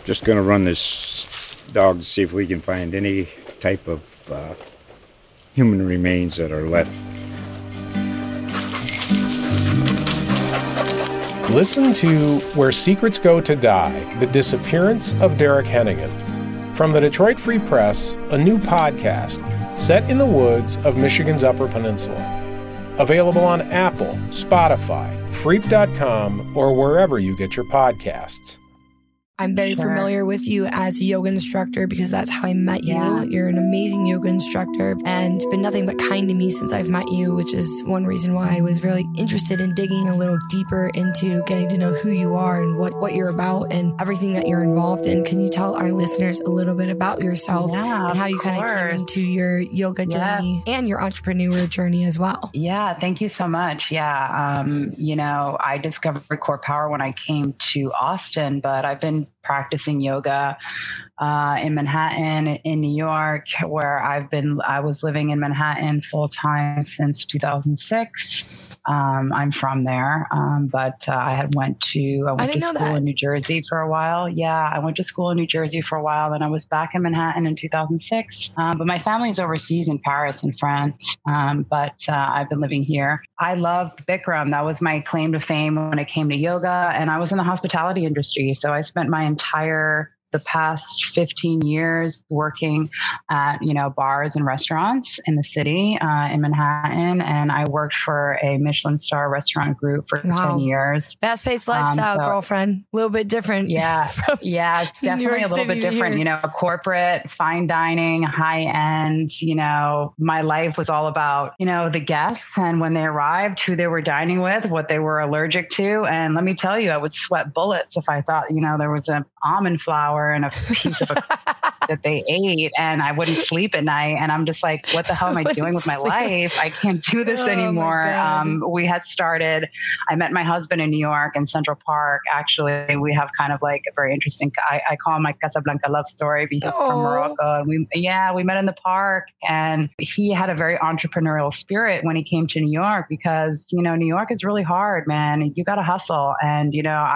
Just going to run this dog to see if we can find any type of human remains that are left. Listen to Where Secrets Go to Die, The Disappearance of Derek Hennigan. From the Detroit Free Press, a new podcast set in the woods of Michigan's Upper Peninsula. Available on Apple, Spotify, Freep.com, or wherever you get your podcasts. I'm very familiar with you as a yoga instructor because that's how I met you. Yeah. You're an amazing yoga instructor and been nothing but kind to me since I've met you, which is one reason why I was really interested in digging a little deeper into getting to know who you are and what you're about and everything that you're involved in. Can you tell our listeners a little bit about yourself and how you kind of came into your yoga journey and your entrepreneur journey as well? Yeah, thank you so much. Yeah, I discovered Core Power when I came to Austin, but I've been practicing yoga in Manhattan, in New York, where I was living in Manhattan full time since 2006. I'm from there, but I went to school in New Jersey for a while. Yeah, I went to school in New Jersey for a while, then I was back in Manhattan in 2006. But my family's overseas in Paris and France, but I've been living here. I loved Bikram. That was my claim to fame when it came to yoga, and I was in the hospitality industry, so I spent the past 15 years working at, bars and restaurants in the city, in Manhattan. And I worked for a Michelin star restaurant group for 10 years. Fast-paced lifestyle, girlfriend. A little bit different. Yeah. Yeah. It's definitely a little bit different, corporate, fine dining, high end, my life was all about, the guests and when they arrived, who they were dining with, what they were allergic to. And let me tell you, I would sweat bullets if I thought, there was an almond flour and a piece of that they ate, and I wouldn't sleep at night. And I'm just like, what the hell am I doing with my life? I can't do this anymore. I met my husband in New York in Central Park. Actually, we have kind of like a very interesting, I call him my Casablanca love story because he's from Morocco. And we met in the park, and he had a very entrepreneurial spirit when he came to New York because, New York is really hard, man. You got to hustle. And,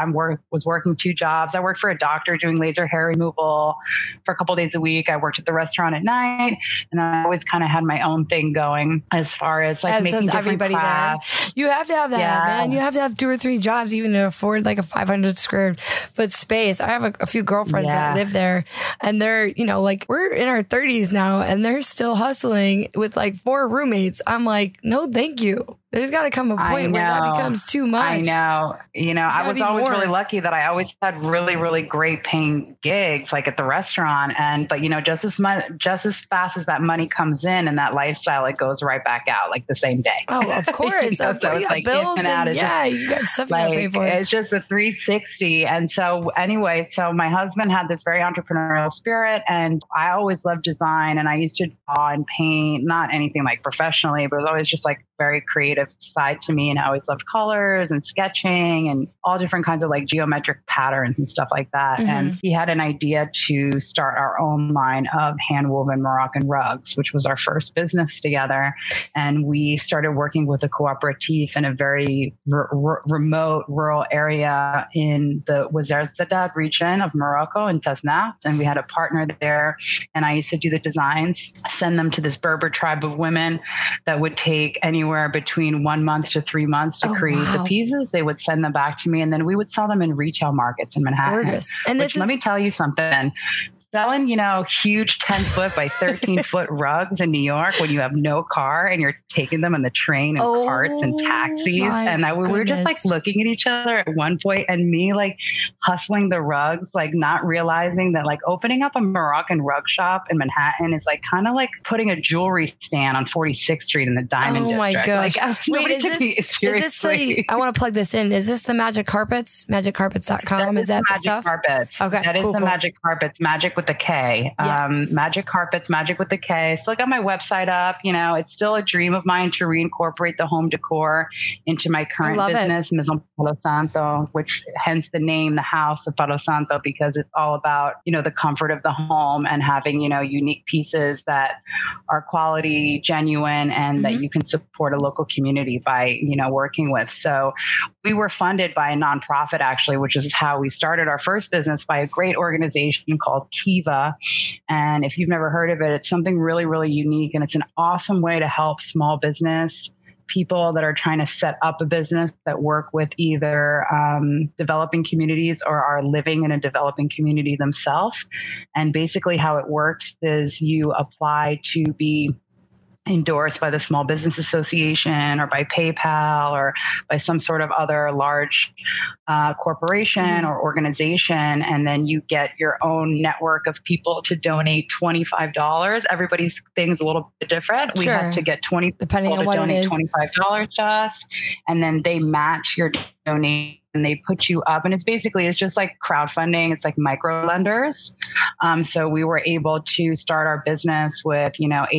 was working 2 jobs. I worked for a doctor doing laser hair removal for a couple days a week. I worked at the restaurant at night, and I always kind of had my own thing going as far as like making different everybody crafts. There. You have to have that, man. You have to have 2 or 3 jobs even to afford like a 500 square foot space. I have a few girlfriends that live there, and they're, we're in our 30s now, and they're still hustling with like 4 roommates. I'm like, no, thank you. There's got to come a point where that becomes too much. I know. I was always really lucky that I always had really, really great paying gigs like at the restaurant. But just as fast as that money comes in and that lifestyle, it goes right back out like the same day. Oh, of course. So it's like bills and you got stuff you got to pay for. It's just a 360. And so anyway, so my husband had this very entrepreneurial spirit, and I always loved design, and I used to draw and paint, not anything like professionally, but it was always just like very creative side to me. And I always loved colors and sketching and all different kinds of like geometric patterns and stuff like that. Mm-hmm. And he had an idea to start our own line of hand-woven Moroccan rugs, which was our first business together. And we started working with a cooperative in a very remote rural area in the Ouarzazate region of Morocco in Tasnafs. And we had a partner there. And I used to do the designs, send them to this Berber tribe of women that would take anywhere between 1 month to 3 months to create the pieces. They would send them back to me, and then we would sell them in retail markets in Manhattan. Gorgeous. And let me tell you something. Selling, huge 10-foot by 13-foot rugs in New York when you have no car and you're taking them on the train and carts and taxis. And we were just like looking at each other at one point, and me like hustling the rugs, like not realizing that like opening up a Moroccan rug shop in Manhattan is like kind of like putting a jewelry stand on 46th Street in the Diamond District. Oh my gosh. Like, wait, is this I want to plug this in. Is this the Magic Carpets? MagicCarpets.com? Is that the stuff? Carpets. Okay. That is the Magic Carpets. Magic with the K. Magic Carpets, Magic with the K. Still got my website up. You know, it's still a dream of mine to reincorporate the home decor into my current business, Maison Palo Santo, which hence the name, the House of Palo Santo, because it's all about, you know, the comfort of the home and having, you know, unique pieces that are quality, genuine, and that you can support a local community by, you know, working with. So we were funded by a nonprofit, actually, which is how we started our first business, by a great organization called Kiva. And if you've never heard of it, it's something really, really unique. And it's an awesome way to help small business people that are trying to set up a business that work with either developing communities or are living in a developing community themselves. And basically how it works is you apply to be endorsed by the Small Business Association or by PayPal or by some sort of other large corporation or organization. And then you get your own network of people to donate $25. Everybody's thing's a little bit different. We have to get 20 depending people on to what it donate is. $25 to us. And then they match your donation. And they put you up, and it's just like crowdfunding. It's like micro lenders. So we were able to start our business with, you know,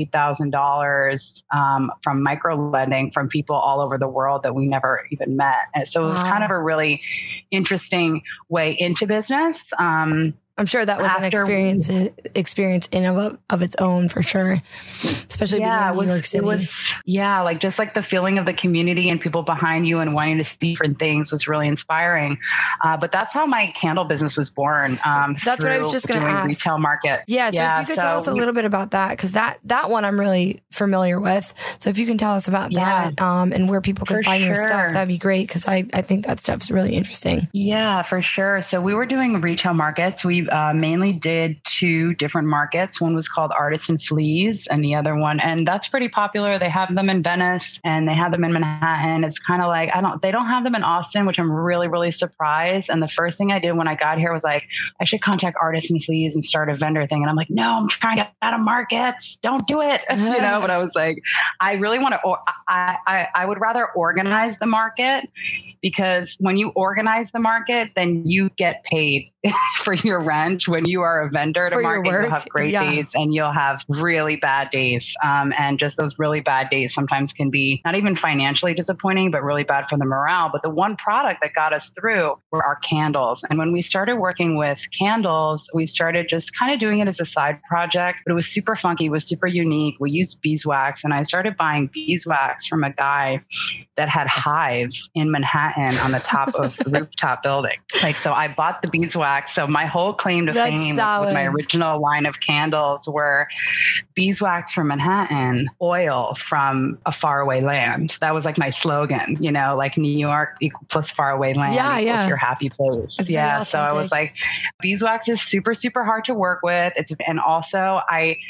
$8,000 from micro lending from people all over the world that we never even met. And so it was kind of a really interesting way into business. I'm sure that was an experience in of its own, for sure. Especially being in New York City. Like just like the feeling of the community and people behind you and wanting to see different things was really inspiring. But that's how my candle business was born. That's what I was just going to ask. Retail market. Yeah. So if you could tell us a little bit about that, because that one I'm really familiar with. So if you can tell us about that and where people can find your stuff, that'd be great. Because I think that stuff's really interesting. Yeah, for sure. So we were doing retail markets. We mainly did 2 different markets. One was called Artisan Fleas and the other one, and that's pretty popular. They have them in Venice and they have them in Manhattan. It's kind of like, they don't have them in Austin, which I'm really, really surprised. And the first thing I did when I got here was like, I should contact Artisan Fleas and start a vendor thing. And I'm like, no, I'm trying to get out of markets. Don't do it. You know, but I was like, I really want to, I would rather organize the market, because when you organize the market, then you get paid for your rent. When you are a vendor to market, you'll have great days and you'll have really bad days. And just those really bad days sometimes can be not even financially disappointing, but really bad for the morale. But the one product that got us through were our candles. And when we started working with candles, we started just kind of doing it as a side project, but it was super funky. It was super unique. We used beeswax, and I started buying beeswax from a guy that had hives in Manhattan on the top of the rooftop building. So I bought the beeswax. So my whole claim to fame with my original line of candles were beeswax from Manhattan, oil from a faraway land. That was like my slogan, you know, like New York plus faraway land equals your happy place. So I was like, beeswax is super, super hard to work with. And also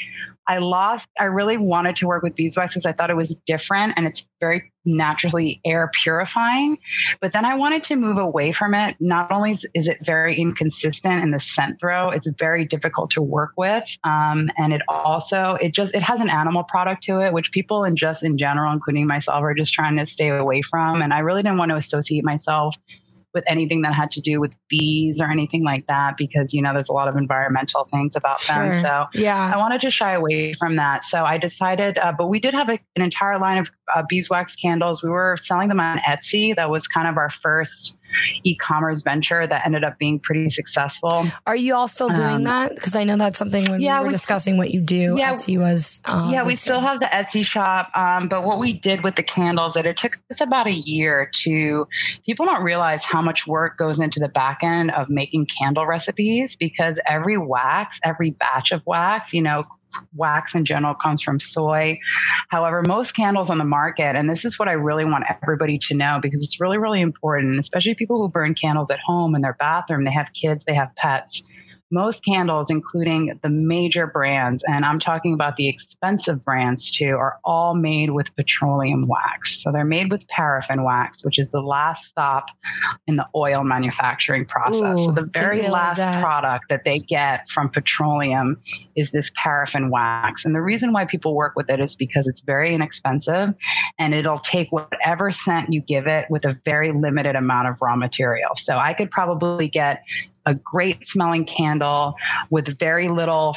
I really wanted to work with beeswax because I thought it was different and it's very naturally air purifying. But then I wanted to move away from it. Not only is it very inconsistent in the scent throw, it's very difficult to work with. And it also, it has an animal product to it, which people in general, including myself, are just trying to stay away from. And I really didn't want to associate myself with anything that had to do with bees or anything like that, because, you know, there's a lot of environmental things about them. So I wanted to shy away from that. So I decided, but we did have an entire line of beeswax candles. We were selling them on Etsy. That was kind of our first e-commerce venture that ended up being pretty successful. Are you all still doing that? Because I know that's something when we were discussing what you do, Etsy was... we still have the Etsy shop. But what we did with the candles, it took us about a year to... People don't realize how much work goes into the back end of making candle recipes, because every batch of wax, you know, wax in general comes from soy. However, most candles on the market, and this is what I really want everybody to know, because it's really, really important, especially people who burn candles at home in their bathroom, they have kids, they have pets. Most candles, including the major brands, and I'm talking about the expensive brands too, are all made with petroleum wax. So they're made with paraffin wax, which is the last stop in the oil manufacturing process. So the very last product that they get from petroleum is this paraffin wax. And the reason why people work with it is because it's very inexpensive and it'll take whatever scent you give it with a very limited amount of raw material. So I could probably get a great smelling candle with very little,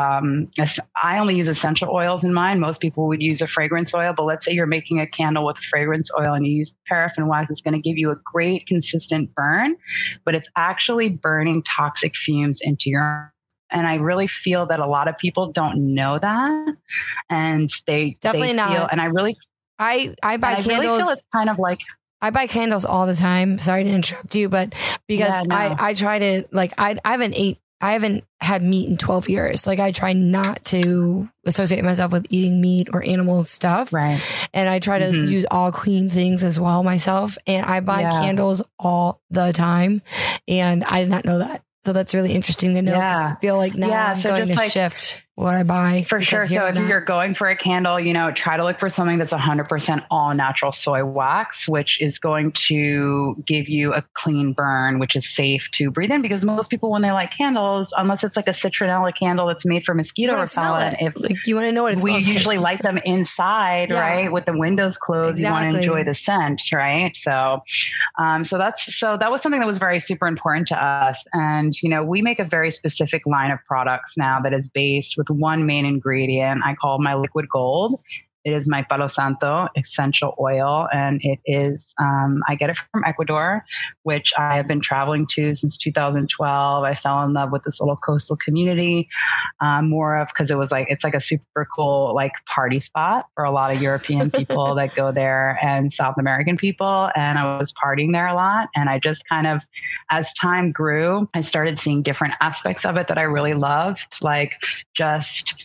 I only use essential oils in mine. Most people would use a fragrance oil, but let's say you're making a candle with a fragrance oil and you use paraffin wax, it's going to give you a great consistent burn, but it's actually burning toxic fumes into your. And I really feel that a lot of people don't know that, and they definitely they feel, not. And I really, I buy candles. Really feel it's kind of like. I buy candles all the time. Sorry to interrupt you, but because I try to like, I haven't had meat in 12 years. Like I try not to associate myself with eating meat or animal stuff. Right. And I try to use all clean things as well myself. And I buy candles all the time. And I did not know that. So that's really interesting to know. I feel like now I'm going to shift what I buy. For sure. So if you're going for a candle, try to look for something that's 100% all natural soy wax, which is going to give you a clean burn, which is safe to breathe in, because most people, when they light candles, unless it's like a citronella candle that's made for mosquito repellent, if like you want to know what it smells we usually light them inside, right? With the windows closed, you want to enjoy the scent, right? So, that was something that was very super important to us. And, we make a very specific line of products now that is based with one main ingredient I call my liquid gold. It is my Palo Santo essential oil, and it is, I get it from Ecuador, which I have been traveling to since 2012. I fell in love with this little coastal community, because it's like a super cool, like party spot for a lot of European people that go there and South American people. And I was partying there a lot. And I just kind of, as time grew, I started seeing different aspects of it that I really loved, like just,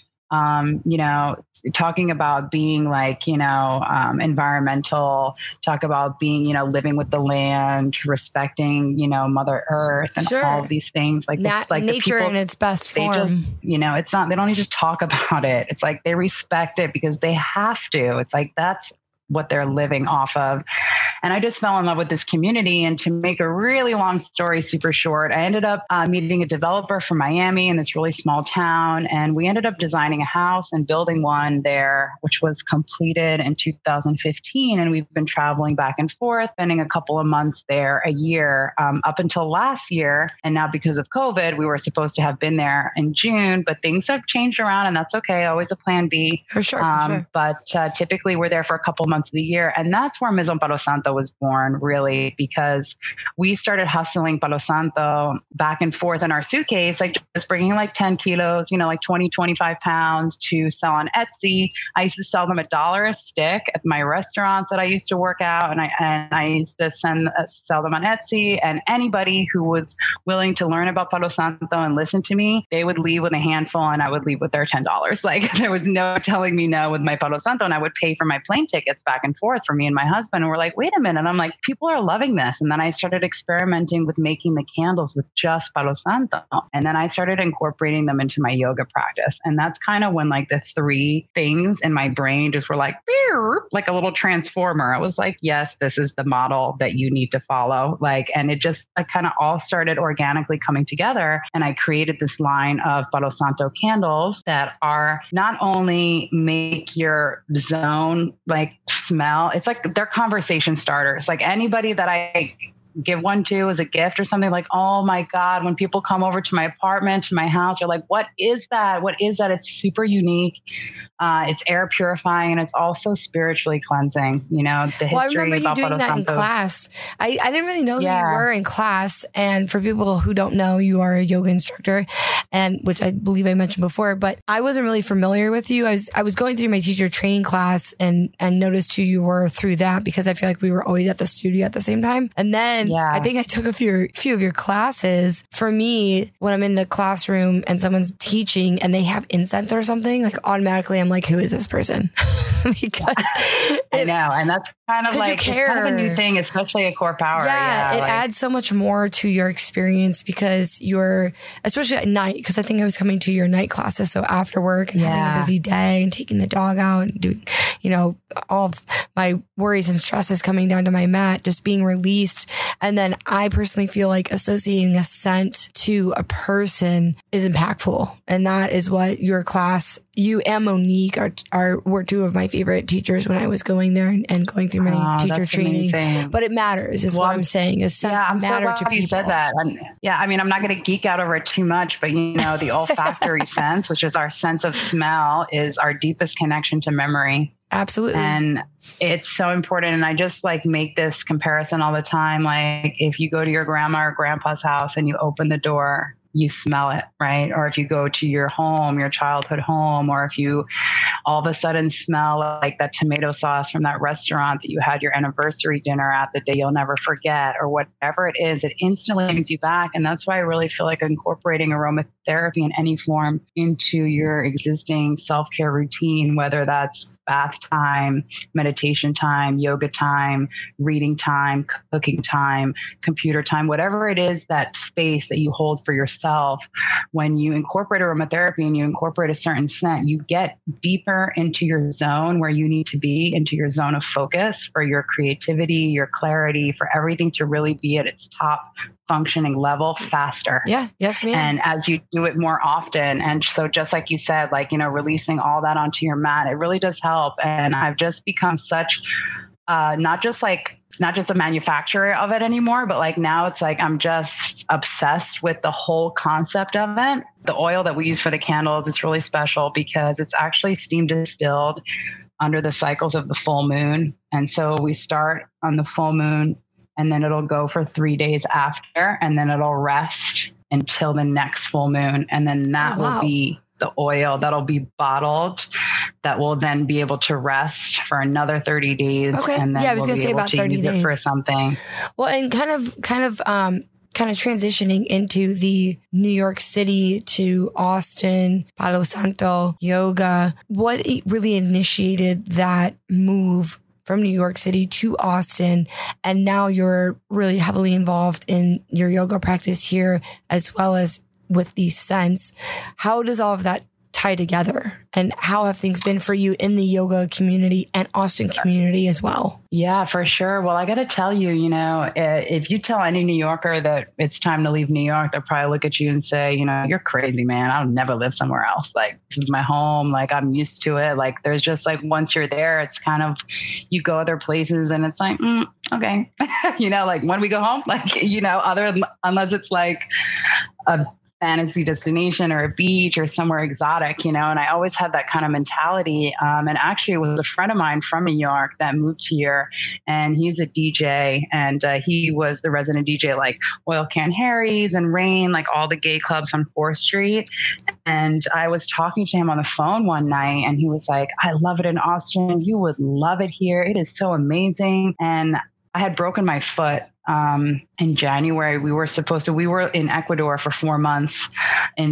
talking about being like, environmental, talk about being, living with the land, respecting, Mother Earth and all of these things like nature in its best form. They just, it's not, they don't need to talk about it. It's like they respect it because they have to. It's like that's what they're living off of. And I just fell in love with this community. And to make a really long story super short, I ended up meeting a developer from Miami in this really small town. And we ended up designing a house and building one there, which was completed in 2015. And we've been traveling back and forth, spending a couple of months there a year up until last year. And now because of COVID, we were supposed to have been there in June, but things have changed around, and that's okay. Always a plan B. For sure. But typically we're there for a couple of months of the year. And that's where Maison Palo Santo was born, really, because we started hustling Palo Santo back and forth in our suitcase, like just bringing like 10 kilos, like 20, 25 pounds to sell on Etsy. I used to sell them $1 a stick at my restaurants that I used to work out. And I used to sell them on Etsy, and anybody who was willing to learn about Palo Santo and listen to me, they would leave with a handful and I would leave with their $10. Like there was no telling me no with my Palo Santo, and I would pay for my plane tickets back and forth for me and my husband. And we're like, wait a minute. And I'm like, people are loving this. And then I started experimenting with making the candles with just Palo Santo. And then I started incorporating them into my yoga practice. And that's kind of when like the three things in my brain just were like a little transformer. I was like, yes, this is the model that you need to follow. And it just kind of all started organically coming together. And I created this line of Palo Santo candles that are not only make your zone smell, it's like they're conversation starters. Like anybody that I give one to as a gift or something, like, oh my God, when people come over to my apartment, to my house, they're like, what is that? What is that? It's super unique. It's air purifying, and it's also spiritually cleansing. The history. Well, I remember you doing that in class. I didn't really know who you were in class. And for people who don't know, you are a yoga instructor, and which I believe I mentioned before, but I wasn't really familiar with you. I was going through my teacher training class and noticed who you were through that, because I feel like we were always at the studio at the same time. And then I think I took a few of your classes. For me, when I'm in the classroom and someone's teaching and they have incense or something, like automatically I'm like, who is this person? Because I know. And that's kind of like it's kind of a new thing, especially at Core Power. Yeah, it adds so much more to your experience, because you're, especially at night, because I think I was coming to your night classes. So after work and having a busy day and taking the dog out and doing, all of my worries and stresses coming down to my mat, just being released. And then I personally feel like associating a scent to a person is impactful. And that is what your class, you and Monique were two of my favorite teachers when I was going there and going through my teacher training. Amazing. But it matters is what I'm saying is scents matter to people. You said that. I'm not going to geek out over it too much, but the olfactory sense, which is our sense of smell, is our deepest connection to memory. Absolutely. And it's so important. And I just make this comparison all the time. Like if you go to your grandma or grandpa's house and you open the door, you smell it, right? Or if you go to your home, your childhood home, or if you all of a sudden smell like that tomato sauce from that restaurant that you had your anniversary dinner at the day you'll never forget, or whatever it is, it instantly brings you back. And that's why I really feel like incorporating aromatherapy in any form into your existing self-care routine, whether that's bath time, meditation time, yoga time, reading time, cooking time, computer time, whatever it is, that space that you hold for yourself. When you incorporate aromatherapy and you incorporate a certain scent, you get deeper into your zone where you need to be, into your zone of focus for your creativity, your clarity, for everything to really be at its top functioning level faster. Yeah. Yes, ma'am. And as you do it more often. And so just like you said, releasing all that onto your mat, it really does help. And I've just become such, not just a manufacturer of it anymore, but now it's I'm just obsessed with the whole concept of it. The oil that we use for the candles, it's really special because it's actually steam distilled under the cycles of the full moon. And so we start on the full moon, and then it'll go for 3 days after, and then it'll rest until the next full moon. And then that will be the oil that'll be bottled, that will then be able to rest for another 30 days. Okay. And then I was going to say about 30 days for something. Well, and kind of transitioning into the New York City to Austin, Palo Santo yoga, what really initiated that move from New York City to Austin? And now you're really heavily involved in your yoga practice here, as well as with these scents. How does all of that tie together? And how have things been for you in the yoga community and Austin community as well? Yeah, for sure. Well, I got to tell you, if you tell any New Yorker that it's time to leave New York, they'll probably look at you and say, you're crazy, man. I'll never live somewhere else. This is my home. I'm used to it. There's just once you're there, it's kind of, you go other places and it's okay. When we go home, unless it's a fantasy destination or a beach or somewhere exotic, and I always had that kind of mentality. And actually it was a friend of mine from New York that moved here, and he's a DJ, and he was the resident DJ, Oil Can Harry's and Rain, all the gay clubs on 4th Street. And I was talking to him on the phone one night, and he was like, I love it in Austin. You would love it here. It is so amazing. And I had broken my foot in January. We were in Ecuador for 4 months from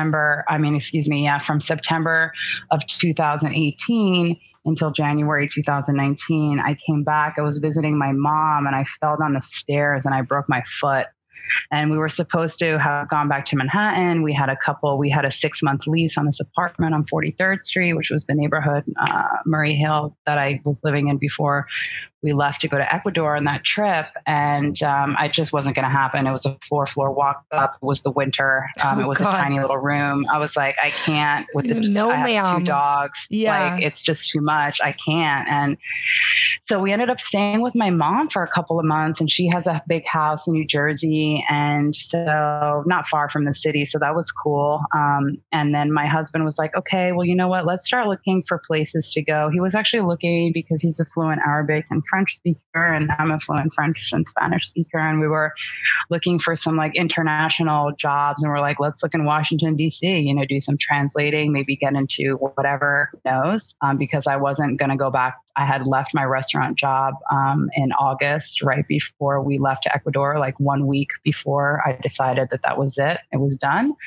September of 2018 until January 2019. I came back, I was visiting my mom, and I fell down the stairs and I broke my foot. And we were supposed to have gone back to Manhattan. We had a 6-month lease on this apartment on 43rd Street, which was the neighborhood, Murray Hill, that I was living in before we left to go to Ecuador on that trip. And it just wasn't going to happen. It was a 4-floor walk up. It was the winter. It was a tiny little room. I was like, I can't with I have 2 dogs. Yeah. It's just too much. I can't. And so we ended up staying with my mom for a couple of months, and she has a big house in New Jersey. And so not far from the city. So that was cool. And then my husband was like, okay, well, you know what? Let's start looking for places to go. He was actually looking because he's a fluent Arabic and French speaker, and I'm a fluent French and Spanish speaker. And we were looking for some international jobs, and we're like, let's look in Washington, D.C., do some translating, maybe get into whatever, who knows, because I wasn't going to go back. I had left my restaurant job in August, right before we left to Ecuador, 1 week before I decided that was it. It was done.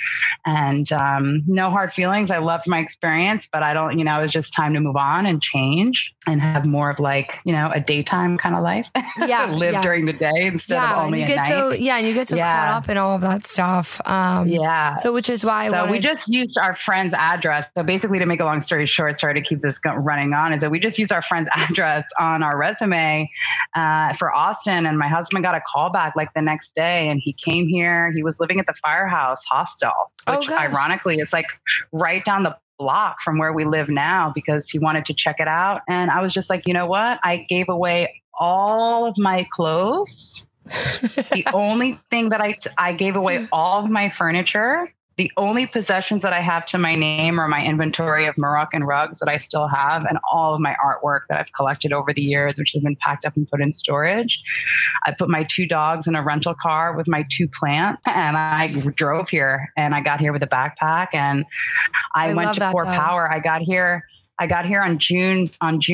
and no hard feelings. I loved my experience, but I don't, it was just time to move on and change and have more of like, a daytime kind of life. Yeah. Live during the day instead of only at night. And you get so caught up in all of that stuff. So which is why we just used our friend's address. So basically, to make a long story short, sorry to keep this running on, is that we just used our friend's address on our resume for Austin. And my husband got a call back like the next day, and he came here. He was living at the Firehouse Hostel, which ironically is like right down the block from where we live now, because he wanted to check it out. And I was just like, you know what? I gave away all of my clothes. The only thing that I gave away all of my furniture. The only possessions that I have to my name are my inventory of Moroccan rugs that I still have, and all of my artwork that I've collected over the years, which has been packed up and put in storage. I put my 2 dogs in a rental car with my 2 plants, and I drove here, and I got here with a backpack, and I went to Core Power. I got here on June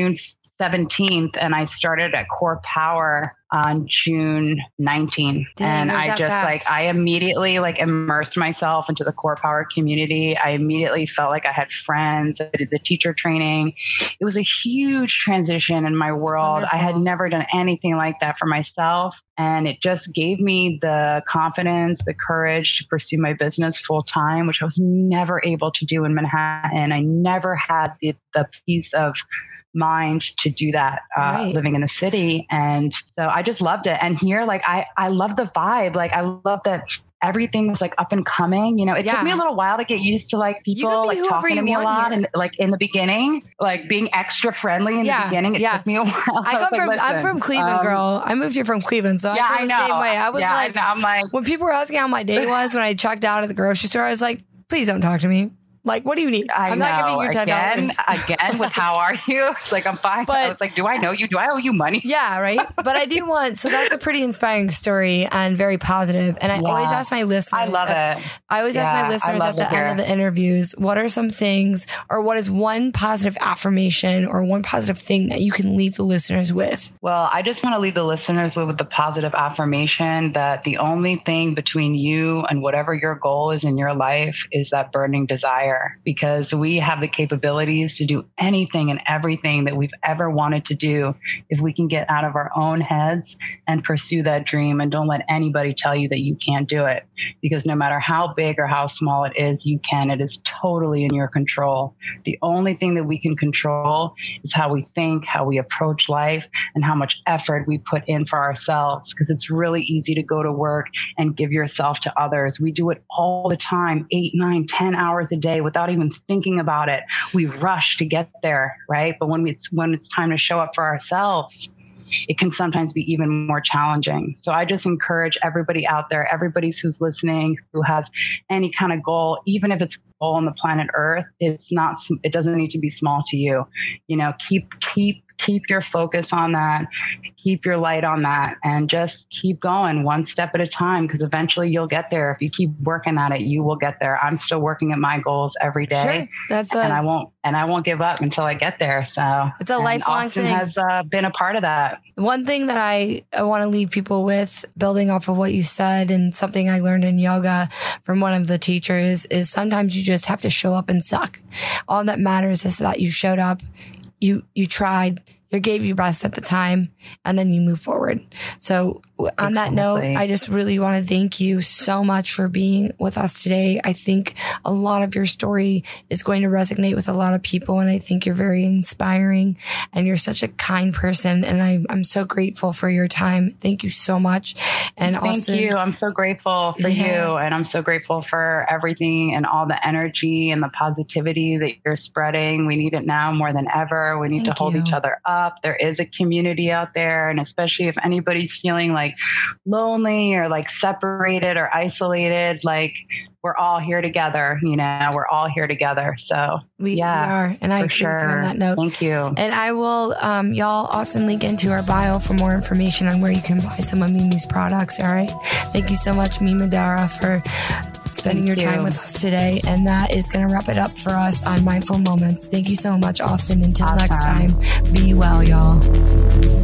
17th, and I started at Core Power on June 19th. Damn, and I just I immediately immersed myself into the Core Power community. I immediately felt like I had friends. I did the teacher training. It was a huge transition in my world. I had never done anything like that for myself. And it just gave me the confidence, the courage to pursue my business full time, which I was never able to do in Manhattan. I never had the peace of mind to do that living in the city. And so I just loved it. And here, I love the vibe. I love that everything was up and coming. It took me a little while to get used to people talking to me a lot. Here. And in the beginning, being extra friendly in the beginning, it took me a while. I'm from Cleveland, girl. I moved here from Cleveland. So I feel the same way. I was I'm like, when people were asking how my day was, when I checked out of the grocery store, I was like, please don't talk to me. What do you need? I'm not giving you $10. Again, with how are you? I'm fine. But I was like, do I know you? Do I owe you money? Yeah, right. But I do so that's a pretty inspiring story and very positive. And I always ask my listeners. I love it. I always ask my listeners at the end of the interviews, what are some things, or what is one positive affirmation or one positive thing that you can leave the listeners with? Well, I just want to leave the listeners with the positive affirmation that the only thing between you and whatever your goal is in your life is that burning desire. Because we have the capabilities to do anything and everything that we've ever wanted to do if we can get out of our own heads and pursue that dream, and don't let anybody tell you that you can't do it. Because no matter how big or how small it is, you can. It is totally in your control. The only thing that we can control is how we think, how we approach life, and how much effort we put in for ourselves. Because it's really easy to go to work and give yourself to others. We do it all the time, 8, 9, 10 hours a day without even thinking about it. We rush to get there, right? But when it's time to show up for ourselves, it can sometimes be even more challenging. So I just encourage everybody out there, everybody who's listening, who has any kind of goal, even if it's a goal on the planet Earth, it doesn't need to be small to you. Keep your focus on that, keep your light on that, and just keep going one step at a time, because eventually you'll get there. If you keep working at it, you will get there. I'm still working at my goals every day. Sure. And I won't give up until I get there. So it's a lifelong Austin thing. Has been a part of that. One thing that I want to leave people with, building off of what you said, and something I learned in yoga from one of the teachers, is sometimes you just have to show up and suck. All that matters is that you showed up. You tried, you gave your best at the time, and then you move forward. So on that note, I just really want to thank you so much for being with us today. I think a lot of your story is going to resonate with a lot of people, and I think you're very inspiring, and you're such a kind person, and I'm so grateful for your time. Thank you so much. And thank you. I'm so grateful for you, and I'm so grateful for everything and all the energy and the positivity that you're spreading. We need it now more than ever. We need to hold each other up. There is a community out there, and especially if anybody's feeling lonely or separated or isolated, we're all here together, we're all here together. So we are. And I agree with you on that note. Thank you. And I will, y'all, Austin, link into our bio for more information on where you can buy some of Mimi's products. All right. Thank you so much, Mimi Madara, for spending your time with us today. And that is going to wrap it up for us on Mindful Moments. Thank you so much, Austin. Until next time, be well, y'all.